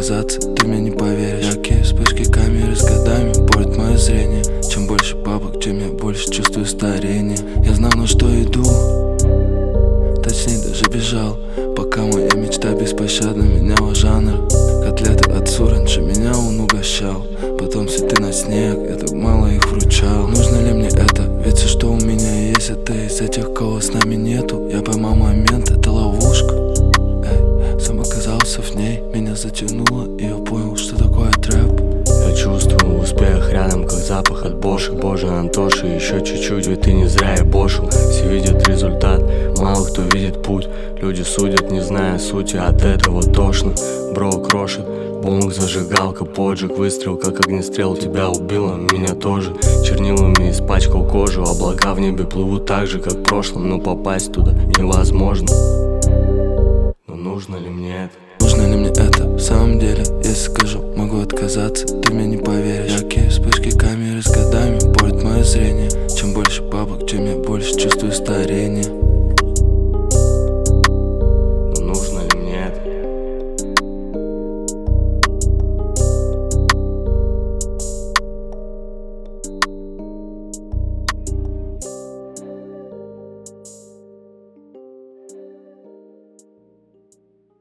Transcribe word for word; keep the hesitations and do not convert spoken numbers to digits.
отказаться, ты мне не поверишь. Яркие вспышки камеры с годами портят мое зрение. Чем больше бабок, чем я больше чувствую старение. Я знал, на что иду, точнее даже бежал, пока моя мечта беспощадно меняла жанр. Котлеты от Суранжи меня он угощал, потом цветы на снег, я так мало их вручал. Нужно ли мне это? Ведь все, что у меня есть, это из этих, кого с нами нету. Я поймал момент, это ловушка. Эй, сам оказался в ней, меня затянуло, и я понял, что такое трэп. Я чувствую успех рядом, как запах от Боши. Боже, Антоши, еще чуть-чуть, ведь ты не зря и бошил. Все видят результат, мало кто видит путь. Люди судят, не зная сути, от этого тошно. Бро крошит, бонг, зажигалка, поджиг, выстрел, как огнестрел, тебя убило, меня тоже. Чернилами испачкал кожу, облака в небе плывут так же, как в прошлом, но попасть туда невозможно. Но нужно ли мне это? Нужно ли мне это? В самом деле, если скажу, могу отказаться, ты меня